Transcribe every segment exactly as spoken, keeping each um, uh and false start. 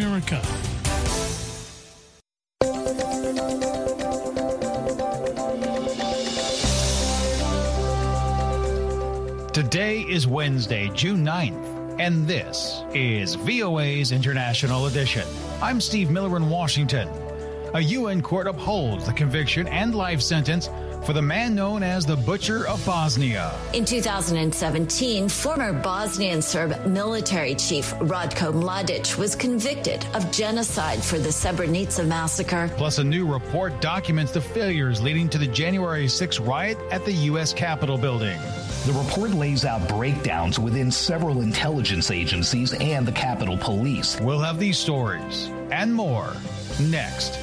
America. Today is Wednesday, June ninth, and this is V O A's International Edition. I'm Steve Miller in Washington. A U N court upholds the conviction and life sentence for the man known as the Butcher of Bosnia. In two thousand seventeen, former Bosnian Serb military chief Ratko Mladic was convicted of genocide for the Srebrenica massacre. Plus, a new report documents the failures leading to the January sixth riot at the U S Capitol building. The report lays out breakdowns within several intelligence agencies and the Capitol Police. We'll have these stories and more next.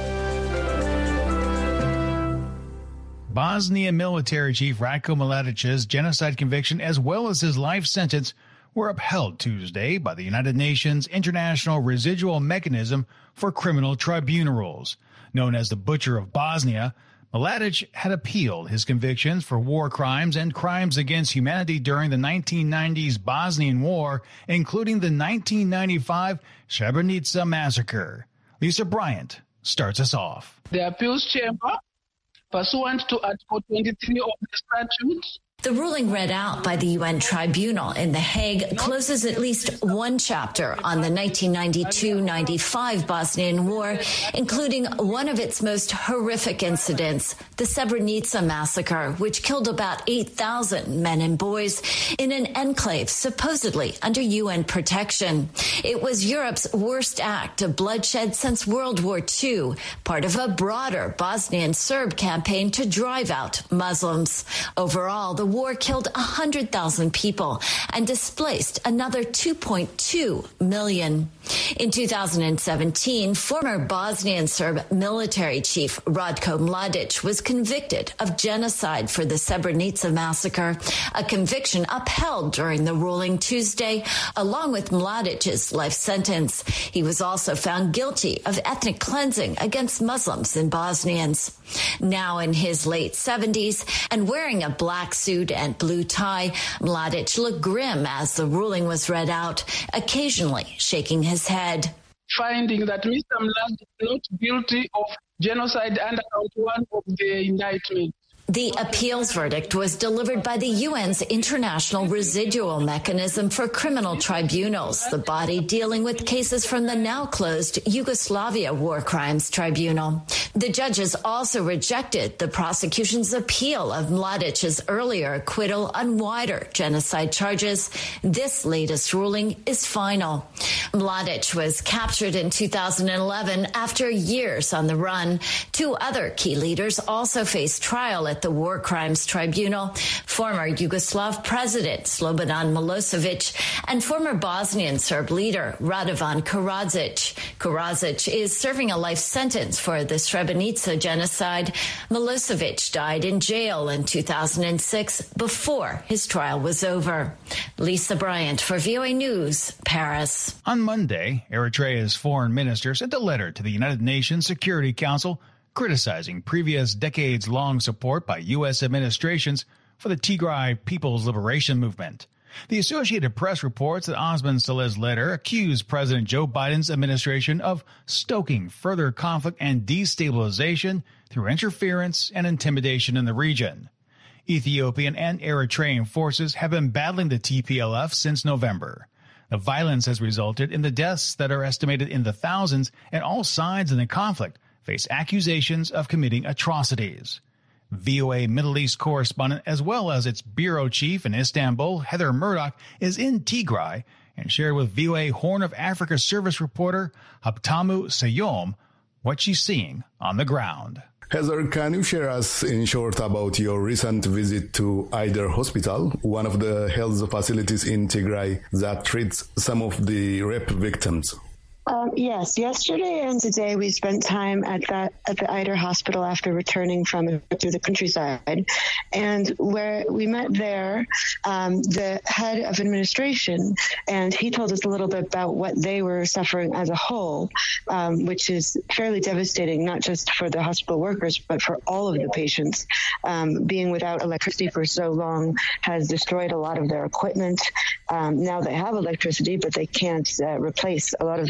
Bosnia military chief Ratko Mladic's genocide conviction as well as his life sentence were upheld Tuesday by the United Nations International Residual Mechanism for Criminal Tribunals. Known as the Butcher of Bosnia, Mladic had appealed his convictions for war crimes and crimes against humanity during the nineteen nineties Bosnian War, including the nineteen ninety-five Srebrenica massacre. Lisa Bryant starts us off. The appeals chamber, pursuant to Article twenty-three of the statute. The ruling read out by the U N Tribunal in The Hague closes at least one chapter on the nineteen ninety-two ninety-five Bosnian War, including one of its most horrific incidents, the Srebrenica massacre, which killed about eight thousand men and boys in an enclave supposedly under U N protection. It was Europe's worst act of bloodshed since World War Two, part of a broader Bosnian Serb campaign to drive out Muslims. Overall, the war killed one hundred thousand people and displaced another two point two million. In two thousand seventeen, former Bosnian Serb military chief Ratko Mladic was convicted of genocide for the Srebrenica massacre, a conviction upheld during the ruling Tuesday, along with Mladic's life sentence. He was also found guilty of ethnic cleansing against Muslims and Bosnians. Now in his late seventies and wearing a black suit and blue tie, Mladic looked grim as the ruling was read out, occasionally shaking his head. Finding that Mister Mladic is not guilty of genocide under count one of the indictment. The appeals verdict was delivered by the U N's International Residual Mechanism for Criminal Tribunals, the body dealing with cases from the now-closed Yugoslavia War Crimes Tribunal. The judges also rejected the prosecution's appeal of Mladic's earlier acquittal on wider genocide charges. This latest ruling is final. Mladic was captured in two thousand eleven after years on the run. Two other key leaders also faced trial at the War Crimes Tribunal, former Yugoslav President Slobodan Milosevic and former Bosnian Serb leader Radovan Karadzic. Karadzic is serving a life sentence for the Srebrenica genocide. Milosevic died in jail in two thousand six before his trial was over. Lisa Bryant for V O A News, Paris. On Monday, Eritrea's foreign minister sent a letter to the United Nations Security Council criticizing previous decades-long support by U S administrations for the Tigray People's Liberation Movement. The Associated Press reports that Osman Saleh's letter accused President Joe Biden's administration of stoking further conflict and destabilization through interference and intimidation in the region. Ethiopian and Eritrean forces have been battling the T P L F since November. The violence has resulted in the deaths that are estimated in the thousands, and all sides in the conflict face accusations of committing atrocities. V O A Middle East correspondent, as well as its bureau chief in Istanbul, Heather Murdoch, is in Tigray and shared with V O A Horn of Africa service reporter Habtamu Sayom what she's seeing on the ground. Heather, can you share us in short about your recent visit to Eider Hospital, one of the health facilities in Tigray that treats some of the rape victims? Um, yes, yesterday and today we spent time at that at the Eider Hospital after returning from a trip through the countryside, and where we met there, um, the head of administration, and he told us a little bit about what they were suffering as a whole, um, which is fairly devastating, not just for the hospital workers, but for all of the patients. Um, being without electricity for so long has destroyed a lot of their equipment. Um, now they have electricity, but they can't uh, replace a lot of the things that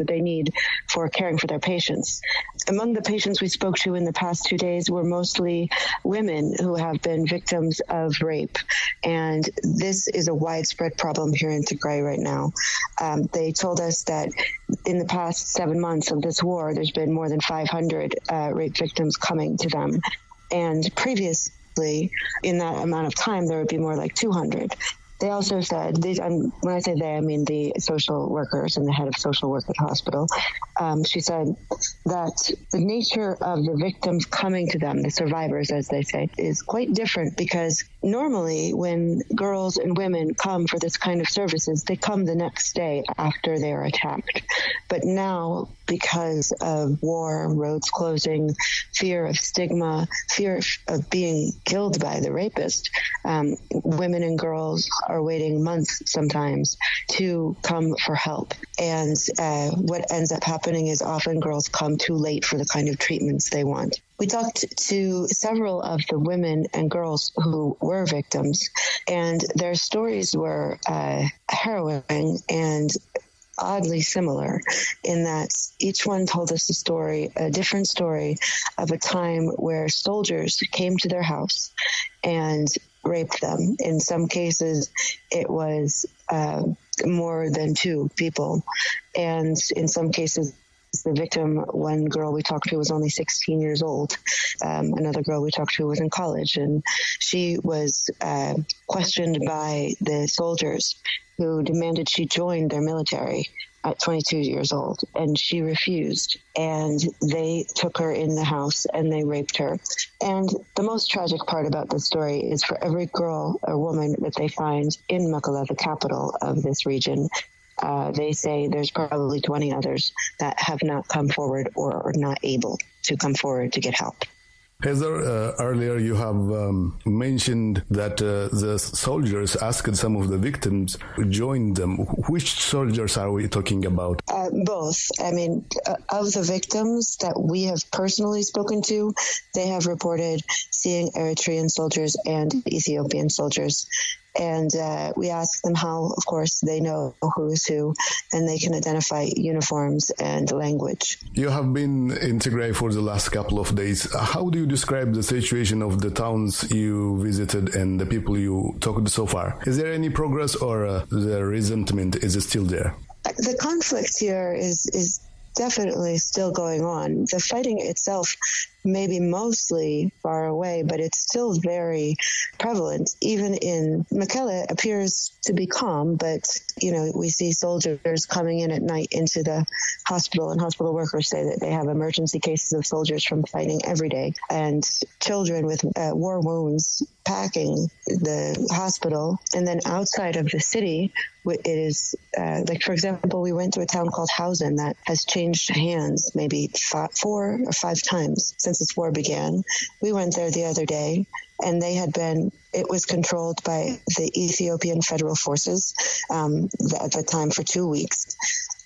that they need for caring for their patients. Among the patients we spoke to in the past two days were mostly women who have been victims of rape. And this is a widespread problem here in Tigray right now. Um, they told us that in the past seven months of this war, there's been more than five hundred uh, rape victims coming to them. And previously, in that amount of time, there would be more like two hundred. They also said, these, um, when I say they, I mean the social workers and the head of social work at the hospital. Um, she said that the nature of the victims coming to them, the survivors, as they say, is quite different because normally when girls and women come for this kind of services, they come the next day after they are attacked. But now, because of war, roads closing, fear of stigma, fear of being killed by the rapist, um, women and girls are waiting months sometimes to come for help. And uh, what ends up happening is often girls come too late for the kind of treatments they want. We talked to several of the women and girls who were victims, and their stories were uh, harrowing and oddly similar in that each one told us a story, a different story of a time where soldiers came to their house and raped them. In some cases, it was uh, more than two people. And in some cases, the victim, one girl we talked to was only sixteen years old. Um, another girl we talked to was in college, and she was uh, questioned by the soldiers who demanded she join their military at twenty-two years old, and she refused. And they took her in the house and they raped her. And the most tragic part about this story is for every girl or woman that they find in Mekelle, the capital of this region, Uh, they say there's probably twenty others that have not come forward or are not able to come forward to get help. Heather, uh, earlier you have um, mentioned that uh, the soldiers asked some of the victims to join them. Which soldiers are we talking about? Uh, both. I mean, uh, of the victims that we have personally spoken to, they have reported seeing Eritrean soldiers and Ethiopian soldiers. And uh, we asked them how, of course, they know who is who, and they can identify uniforms and language. You have been in Tigray for the last couple of days. How do you describe the situation of the towns you visited and the people you talked to so far? Is there any progress, or uh, the resentment is still there? The conflict here is is definitely still going on. The fighting itself may be mostly far away, but it's still very prevalent. Even in Mekelle, it appears to be calm, but, you know, we see soldiers coming in at night into the hospital, and hospital workers say that they have emergency cases of soldiers from fighting every day, and children with uh, war wounds packing the hospital. And then outside of the city, it is, uh, like, for example, we went to a town called Hausen that has changed hands maybe five, four or five times since this war began. We went there the other day, and they had been, it was controlled by the Ethiopian Federal Forces um, at the time for two weeks.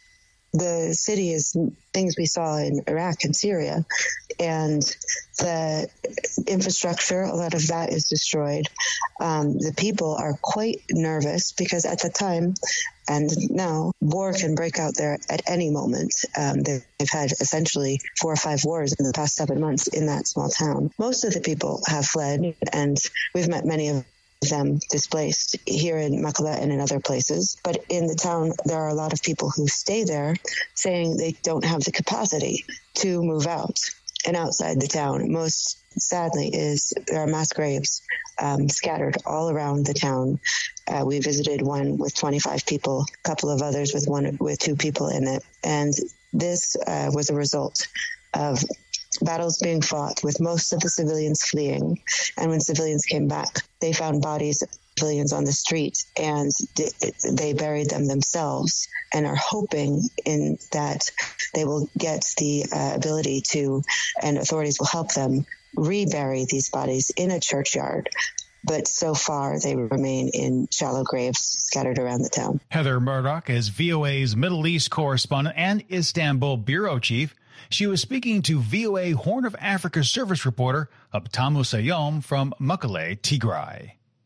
The city is things we saw in Iraq and Syria, and the infrastructure, a lot of that is destroyed. Um, the people are quite nervous because at the time and now war can break out there at any moment. Um, they've had essentially four or five wars in the past seven months in that small town. Most of the people have fled, and we've met many of them displaced here in Mekelle and in other places. But in the town, there are a lot of people who stay there saying they don't have the capacity to move out. And outside the town, most sadly, is there are mass graves um, scattered all around the town. Uh, we visited one with twenty-five people, a couple of others with one with two people in it. And this uh, was a result of battles being fought with most of the civilians fleeing. And when civilians came back, they found bodies of civilians on the street, and they buried them themselves, and are hoping in that they will get the uh, ability to, and authorities will help them rebury these bodies in a churchyard. But so far, they remain in shallow graves scattered around the town. Heather Murdoch is V O A's Middle East correspondent and Istanbul bureau chief. She was speaking to V O A Horn of Africa service reporter Abtamu Sayom from Mekelle, Tigray.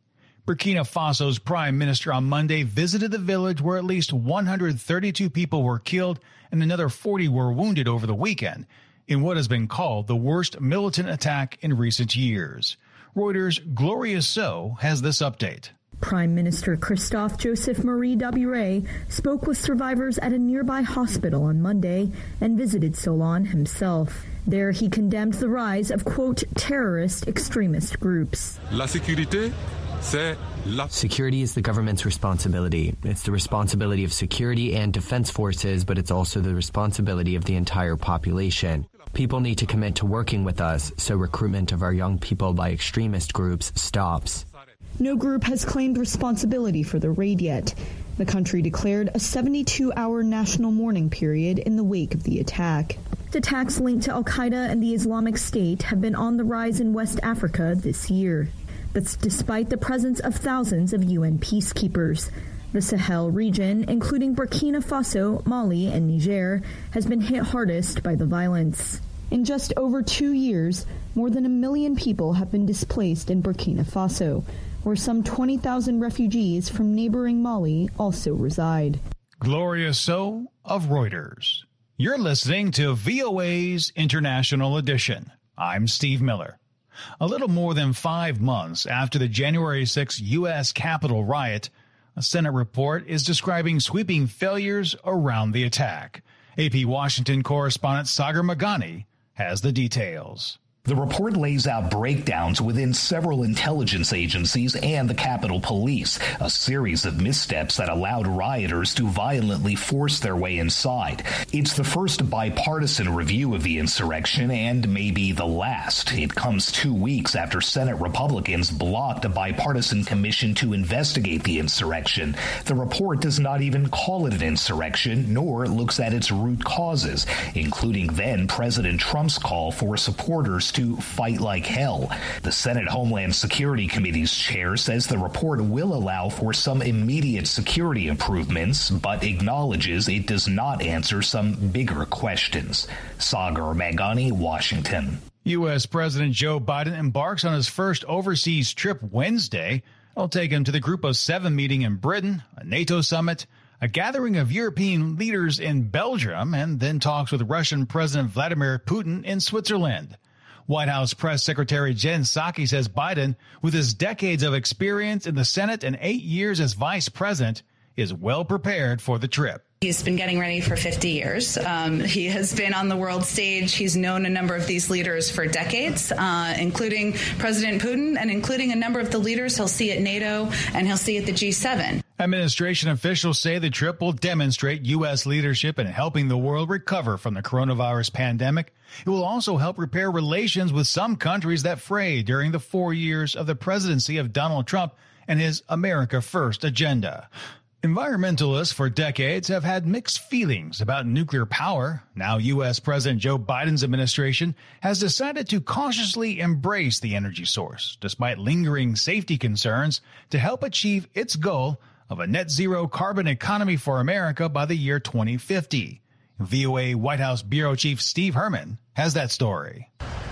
Burkina Faso's prime minister on Monday visited the village where at least one hundred thirty-two people were killed and another forty were wounded over the weekend in what has been called the worst militant attack in recent years. Reuters' Gloria So has this update. Prime Minister Christophe Joseph Marie Dabire spoke with survivors at a nearby hospital on Monday and visited Solon himself. There he condemned the rise of, quote, terrorist extremist groups. La sécurité, c'est la... Security is the government's responsibility. It's the responsibility of security and defense forces, but it's also the responsibility of the entire population. People need to commit to working with us so recruitment of our young people by extremist groups stops. No group has claimed responsibility for the raid yet. The country declared a seventy-two hour national mourning period in the wake of the attack. Attacks linked to al-Qaeda and the Islamic State have been on the rise in West Africa this year. That's despite the presence of thousands of U N peacekeepers. The Sahel region, including Burkina Faso, Mali, and Niger, has been hit hardest by the violence. In just over two years, more than a million people have been displaced in Burkina Faso, where some twenty thousand refugees from neighboring Mali also reside. Gloria So of Reuters. You're listening to V O A's International Edition. I'm Steve Miller. A little more than five months after the January sixth U S Capitol riot, a Senate report is describing sweeping failures around the attack. A P Washington correspondent Sagar Meghani has the details. The report lays out breakdowns within several intelligence agencies and the Capitol Police, a series of missteps that allowed rioters to violently force their way inside. It's the first bipartisan review of the insurrection and maybe the last. It comes two weeks after Senate Republicans blocked a bipartisan commission to investigate the insurrection. The report does not even call it an insurrection, nor looks at its root causes, including then President Trump's call for supporters to fight like hell. The Senate Homeland Security Committee's chair says the report will allow for some immediate security improvements, but acknowledges it does not answer some bigger questions. Sagar Meghani, Washington. U S. President Joe Biden embarks on his first overseas trip Wednesday. It'll take him to the Group of Seven meeting in Britain, a NATO summit, a gathering of European leaders in Belgium, and then talks with Russian President Vladimir Putin in Switzerland. White House Press Secretary Jen Psaki says Biden, with his decades of experience in the Senate and eight years as vice president, is well prepared for the trip. He's been getting ready for fifty years. Um, he has been on the world stage. He's known a number of these leaders for decades, uh, including President Putin and including a number of the leaders he'll see at NATO and he'll see at the G seven. Administration officials say the trip will demonstrate U S leadership in helping the world recover from the coronavirus pandemic. It will also help repair relations with some countries that frayed during the four years of the presidency of Donald Trump and his America First agenda. Environmentalists for decades have had mixed feelings about nuclear power. Now U S. President Joe Biden's administration has decided to cautiously embrace the energy source, despite lingering safety concerns, to help achieve its goal of a net zero carbon economy for America by the year twenty fifty. V O A White House Bureau Chief Steve Herman has that story.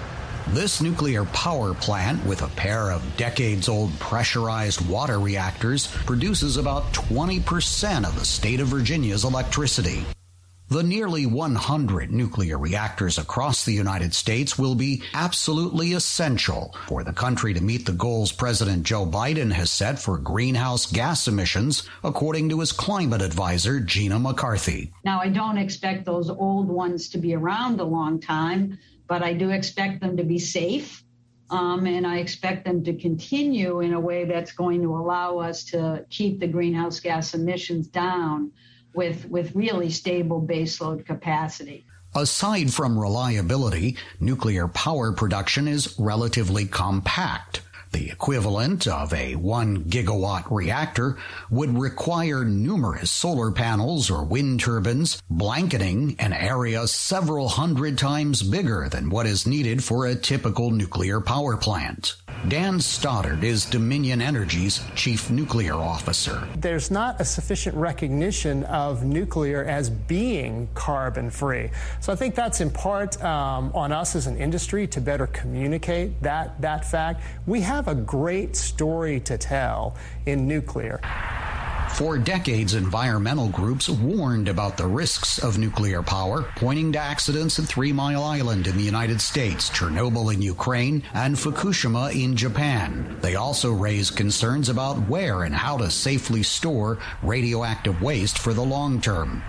This nuclear power plant, with a pair of decades-old pressurized water reactors, produces about twenty percent of the state of Virginia's electricity. The nearly one hundred nuclear reactors across the United States will be absolutely essential for the country to meet the goals President Joe Biden has set for greenhouse gas emissions, according to his climate advisor, Gina McCarthy. Now, I don't expect those old ones to be around a long time, but I do expect them to be safe, um, and I expect them to continue in a way that's going to allow us to keep the greenhouse gas emissions down with, with really stable baseload capacity. Aside from reliability, nuclear power production is relatively compact. The equivalent of a one gigawatt reactor would require numerous solar panels or wind turbines, blanketing an area several hundred times bigger than what is needed for a typical nuclear power plant. Dan Stoddard is Dominion Energy's chief nuclear officer. There's not a sufficient recognition of nuclear as being carbon-free. So I think that's in part um, on us as an industry to better communicate that, that fact. We have a great story to tell in nuclear. For decades, environmental groups warned about the risks of nuclear power, pointing to accidents at Three Mile Island in the United States, Chernobyl in Ukraine, and Fukushima in Japan. They also raised concerns about where and how to safely store radioactive waste for the long term.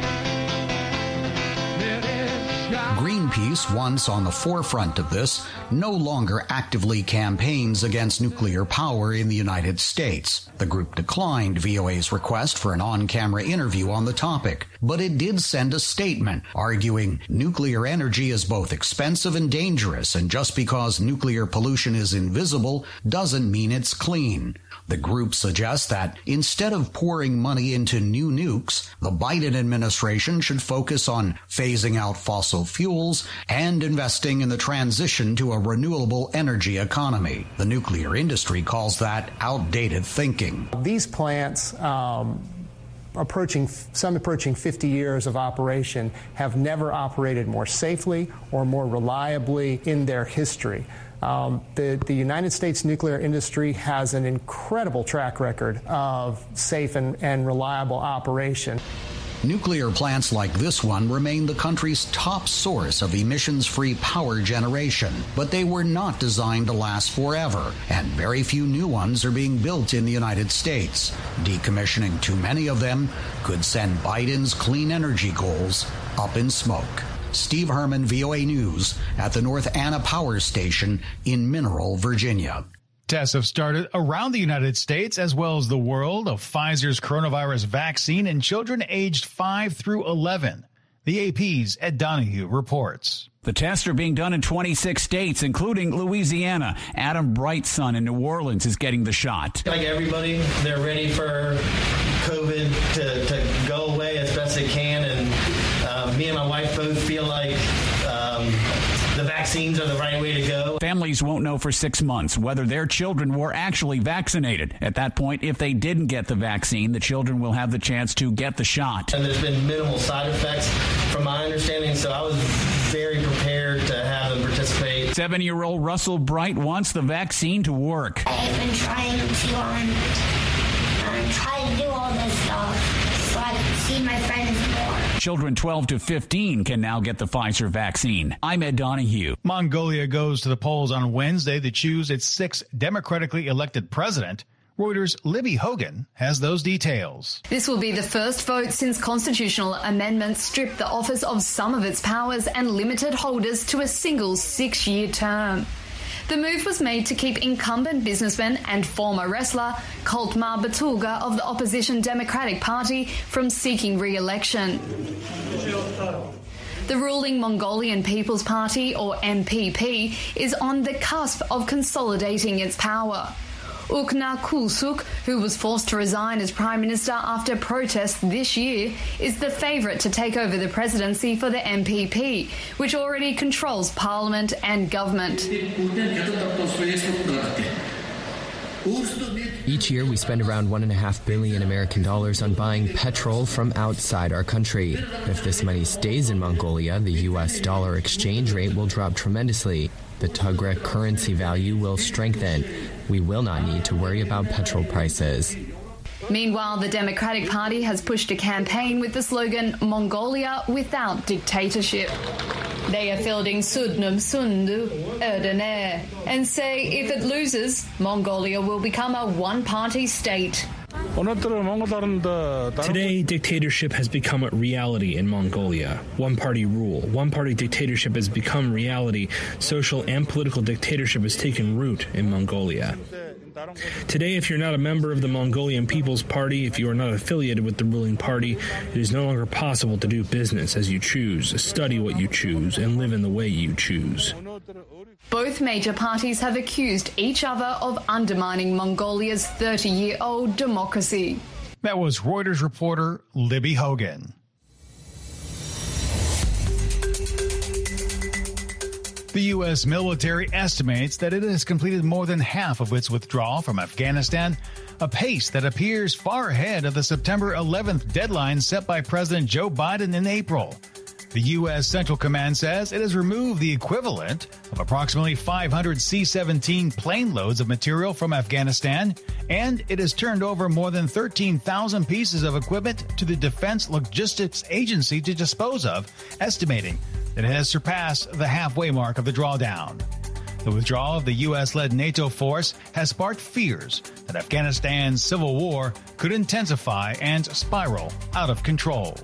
Greenpeace, once on the forefront of this, no longer actively campaigns against nuclear power in the United States. The group declined V O A's request for an on-camera interview on the topic, but it did send a statement arguing nuclear energy is both expensive and dangerous, and just because nuclear pollution is invisible doesn't mean it's clean. The group suggests that instead of pouring money into new nukes, the Biden administration should focus on phasing out fossil fuels and investing in the transition to a renewable energy economy. The nuclear industry calls that outdated thinking. These plants, um, approaching some approaching fifty years of operation, have never operated more safely or more reliably in their history. Um, the, the United States nuclear industry has an incredible track record of safe and, and reliable operation. Nuclear plants like this one remain the country's top source of emissions-free power generation, but they were not designed to last forever, and very few new ones are being built in the United States. Decommissioning too many of them could send Biden's clean energy goals up in smoke. Steve Herman, V O A News, at the North Anna Power Station in Mineral, Virginia. Tests have started around the United States as well as the world of Pfizer's coronavirus vaccine in children aged five through eleven. The A P's Ed Donahue reports. The tests are being done in twenty-six states, including Louisiana. Adam Bright's son in New Orleans is getting the shot. Like everybody, they're ready for COVID to, to go away as best they can. And uh, me and my wife both feel like um, the vaccines are the right way to go. Families won't know for six months whether their children were actually vaccinated. At that point, if they didn't get the vaccine, the children will have the chance to get the shot. And there's been minimal side effects from my understanding, so I was very prepared to have them participate. Seven-year-old Russell Bright wants the vaccine to work. I've been trying to um, um, try to do all this stuff so I can see my friends more. Children twelve to fifteen can now get the Pfizer vaccine. I'm Ed Donahue. Mongolia goes to the polls on Wednesday to choose its sixth democratically elected president. Reuters' Libby Hogan has those details. This will be the first vote since constitutional amendments stripped the office of some of its powers and limited holders to a single six-year term. The move was made to keep incumbent businessman and former wrestler Koltmar Batulga of the opposition Democratic Party from seeking re-election. The ruling Mongolian People's Party, or M P P, is on the cusp of consolidating its power. Ukna Kulsuk, who was forced to resign as Prime Minister after protests this year, is the favourite to take over the presidency for the M P P, which already controls Parliament and government. Each year, we spend around one and a half billion American dollars on buying petrol from outside our country. If this money stays in Mongolia, the U S dollar exchange rate will drop tremendously. The Tuareg currency value will strengthen. We will not need to worry about petrol prices. Meanwhile, the Democratic Party has pushed a campaign with the slogan Mongolia without dictatorship. They are fielding Sudnum Sundu Erdene and say if it loses, Mongolia will become a one-party state. Today, dictatorship has become a reality in Mongolia. One-party rule, one-party dictatorship has become reality. Social and political dictatorship has taken root in Mongolia. Today, if you're not a member of the Mongolian People's Party, if you are not affiliated with the ruling party, it is no longer possible to do business as you choose, study what you choose, and live in the way you choose. Both major parties have accused each other of undermining Mongolia's thirty-year-old democracy. That was Reuters reporter Libby Hogan. The U S military estimates that it has completed more than half of its withdrawal from Afghanistan, a pace that appears far ahead of the September eleventh deadline set by President Joe Biden in April. The U S Central Command says it has removed the equivalent of approximately five hundred C seventeen plane loads of material from Afghanistan, and it has turned over more than thirteen thousand pieces of equipment to the Defense Logistics Agency to dispose of, estimating that it has surpassed the halfway mark of the drawdown. The withdrawal of the U S-led NATO force has sparked fears that Afghanistan's civil war could intensify and spiral out of control.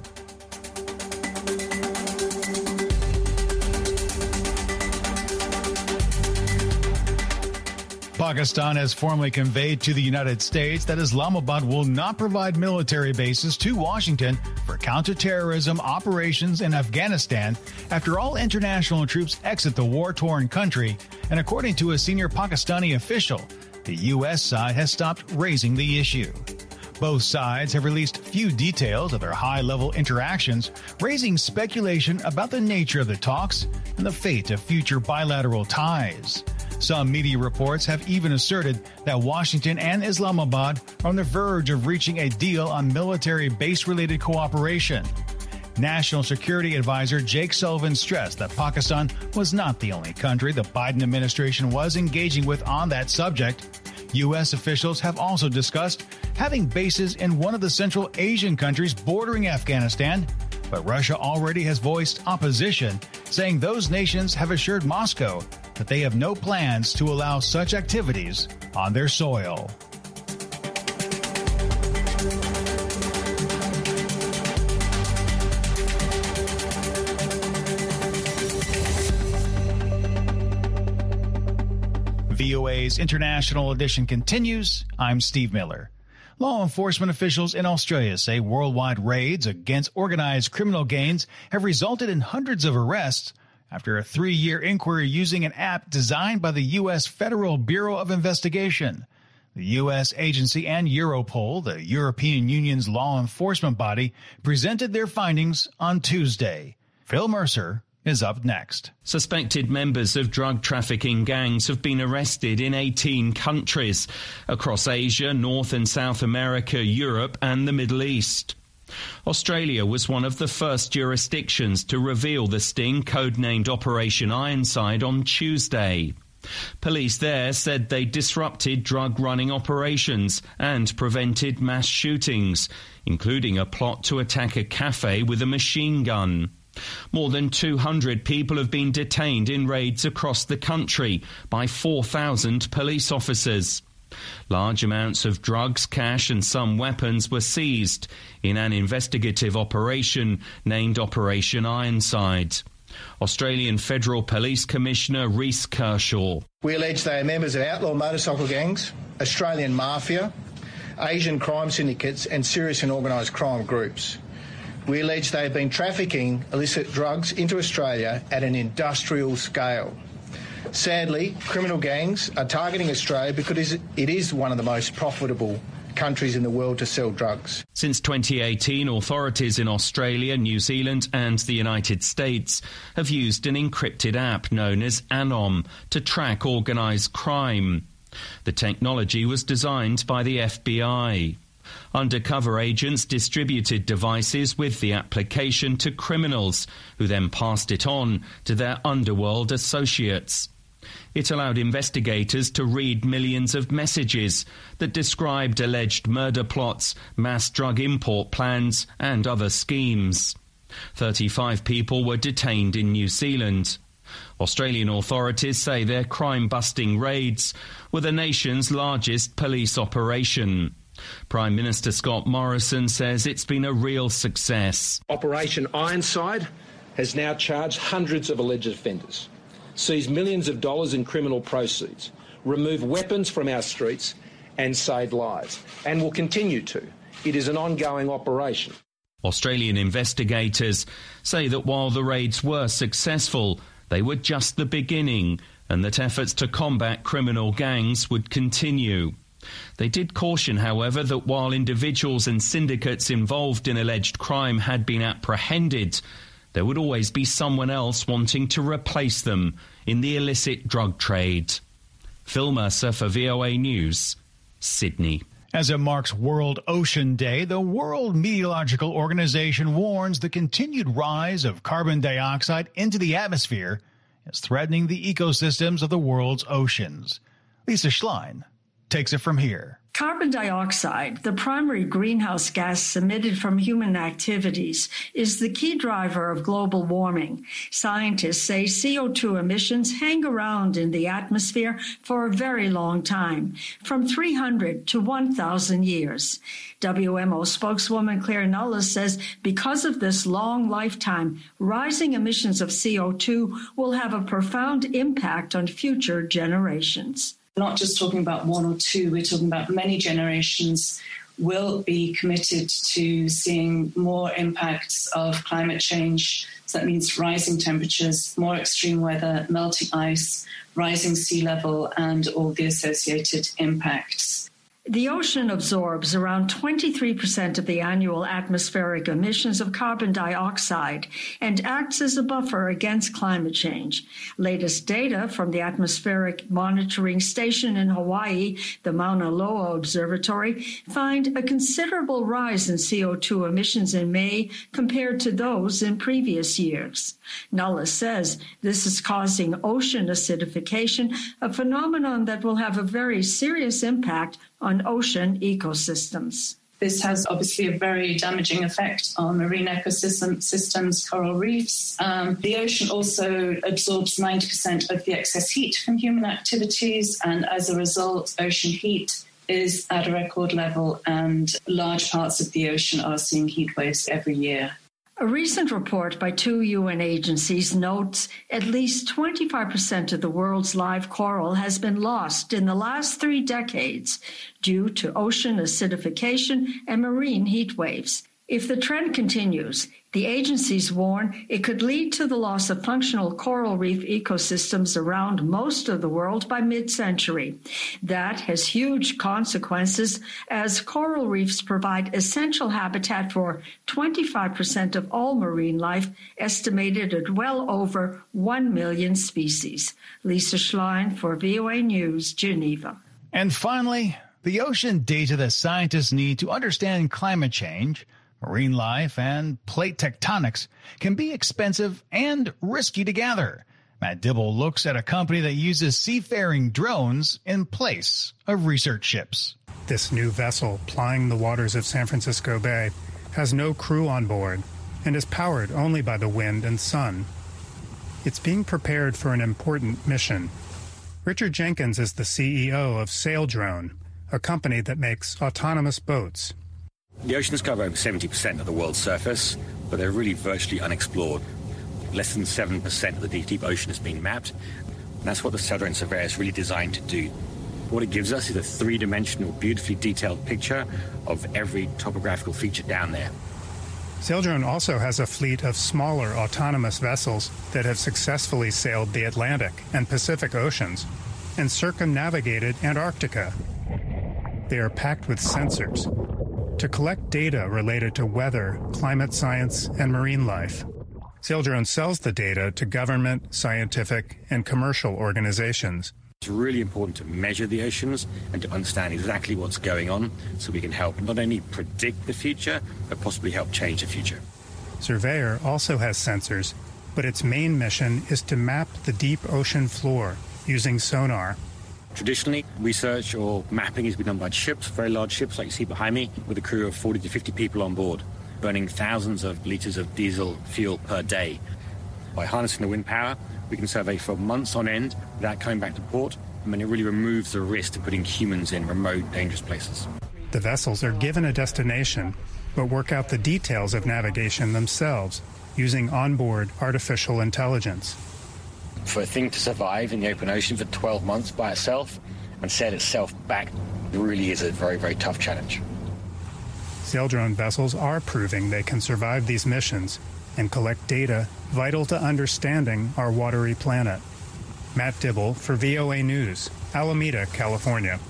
Pakistan has formally conveyed to the United States that Islamabad will not provide military bases to Washington for counterterrorism operations in Afghanistan after all international troops exit the war-torn country, and according to a senior Pakistani official, the U S side has stopped raising the issue. Both sides have released few details of their high-level interactions, raising speculation about the nature of the talks and the fate of future bilateral ties. Some media reports have even asserted that Washington and Islamabad are on the verge of reaching a deal on military base-related cooperation. National Security Advisor Jake Sullivan stressed that Pakistan was not the only country the Biden administration was engaging with on that subject. U S officials have also discussed having bases in one of the Central Asian countries bordering Afghanistan, but Russia already has voiced opposition, saying those nations have assured Moscow that they have no plans to allow such activities on their soil. V O A's International Edition continues. I'm Steve Miller. Law enforcement officials in Australia say worldwide raids against organized criminal gangs have resulted in hundreds of arrests after a three-year inquiry using an app designed by the U S Federal Bureau of Investigation. The U S agency and Europol, the European Union's law enforcement body, presented their findings on Tuesday. Phil Mercer is up next. Suspected members of drug trafficking gangs have been arrested in eighteen countries across Asia, North and South America, Europe and the Middle East. Australia was one of the first jurisdictions to reveal the sting codenamed Operation Ironside on Tuesday. Police there said they disrupted drug-running operations and prevented mass shootings, including a plot to attack a cafe with a machine gun. More than two hundred people have been detained in raids across the country by four thousand police officers. Large amounts of drugs, cash and some weapons were seized in an investigative operation named Operation Ironside. Australian Federal Police Commissioner Rhys Kershaw. We allege they are members of outlaw motorcycle gangs, Australian mafia, Asian crime syndicates and serious and organised crime groups. We allege they have been trafficking illicit drugs into Australia at an industrial scale. Sadly, criminal gangs are targeting Australia because it is one of the most profitable countries in the world to sell drugs. Since twenty eighteen, authorities in Australia, New Zealand and the United States have used an encrypted app known as Anom to track organised crime. The technology was designed by the F B I. Undercover agents distributed devices with the application to criminals, who then passed it on to their underworld associates. It allowed investigators to read millions of messages that described alleged murder plots, mass drug import plans and other schemes. thirty-five people were detained in New Zealand. Australian authorities say their crime-busting raids were the nation's largest police operation. Prime Minister Scott Morrison says it's been a real success. Operation Ironside has now charged hundreds of alleged offenders, seized millions of dollars in criminal proceeds, removed weapons from our streets and saved lives, and will continue to. It is an ongoing operation. Australian investigators say that while the raids were successful, they were just the beginning and that efforts to combat criminal gangs would continue. They did caution, however, that while individuals and syndicates involved in alleged crime had been apprehended, there would always be someone else wanting to replace them in the illicit drug trade. Phil Mercer for V O A News, Sydney. As it marks World Ocean Day, the World Meteorological Organization warns the continued rise of carbon dioxide into the atmosphere is threatening the ecosystems of the world's oceans. Lisa Schlein takes it from here. Carbon dioxide, the primary greenhouse gas emitted from human activities, is the key driver of global warming. Scientists say C O two emissions hang around in the atmosphere for a very long time, from three hundred to one thousand years. W M O spokeswoman Claire Nulles says because of this long lifetime, rising emissions of C O two will have a profound impact on future generations. Not just talking about one or two, we're talking about many generations will be committed to seeing more impacts of climate change. So that means rising temperatures, more extreme weather, melting ice, rising sea level, and all the associated impacts. The ocean absorbs around twenty-three percent of the annual atmospheric emissions of carbon dioxide and acts as a buffer against climate change. Latest data from the Atmospheric Monitoring Station in Hawaii, the Mauna Loa Observatory, find a considerable rise in C O two emissions in May compared to those in previous years. Nulles says this is causing ocean acidification, a phenomenon that will have a very serious impact on ocean ecosystems. This has obviously a very damaging effect on marine ecosystem systems, coral reefs. Um, the ocean also absorbs ninety percent of the excess heat from human activities, and as a result, ocean heat is at a record level, and large parts of the ocean are seeing heat waves every year. A recent report by two U N agencies notes at least twenty-five percent of the world's live coral has been lost in the last three decades due to ocean acidification and marine heat waves. If the trend continues, the agencies warn it could lead to the loss of functional coral reef ecosystems around most of the world by mid-century. That has huge consequences as coral reefs provide essential habitat for twenty-five percent of all marine life, estimated at well over one million species. Lisa Schlein for V O A News, Geneva. And finally, the ocean data that scientists need to understand climate change, marine life, and plate tectonics can be expensive and risky to gather. Matt Dibble looks at a company that uses seafaring drones in place of research ships. This new vessel plying the waters of San Francisco Bay has no crew on board and is powered only by the wind and sun. It's being prepared for an important mission. Richard Jenkins is the C E O of Saildrone, a company that makes autonomous boats. The oceans cover over seventy percent of the world's surface, but they're really virtually unexplored. Less than seven percent of the deep, deep ocean has been mapped, and that's what the Saildrone Surveyor is really designed to do. What it gives us is a three-dimensional, beautifully detailed picture of every topographical feature down there. Saildrone also has a fleet of smaller autonomous vessels that have successfully sailed the Atlantic and Pacific Oceans and circumnavigated Antarctica. They are packed with sensors to collect data related to weather, climate science, and marine life. Saildrone sells the data to government, scientific, and commercial organizations. It's really important to measure the oceans and to understand exactly what's going on so we can help not only predict the future, but possibly help change the future. Surveyor also has sensors, but its main mission is to map the deep ocean floor using sonar. Traditionally, research or mapping has been done by ships, very large ships like you see behind me, with a crew of forty to fifty people on board, burning thousands of litres of diesel fuel per day. By harnessing the wind power, we can survey for months on end without coming back to port, and then it really removes the risk of putting humans in remote, dangerous places. The vessels are given a destination, but work out the details of navigation themselves using onboard artificial intelligence. For a thing to survive in the open ocean for twelve months by itself and set itself back really is a very, very tough challenge. Saildrone vessels are proving they can survive these missions and collect data vital to understanding our watery planet. Matt Dibble for V O A News, Alameda, California.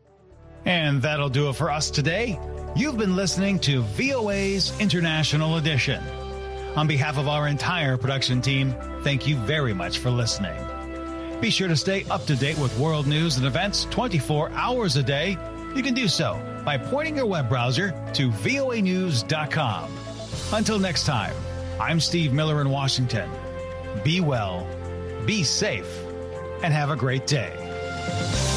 And that'll do it for us today. You've been listening to V O A's International Edition. On behalf of our entire production team, thank you very much for listening. Be sure to stay up to date with world news and events twenty-four hours a day. You can do so by pointing your web browser to V O A news dot com. Until next time, I'm Steve Miller in Washington. Be well, be safe, and have a great day.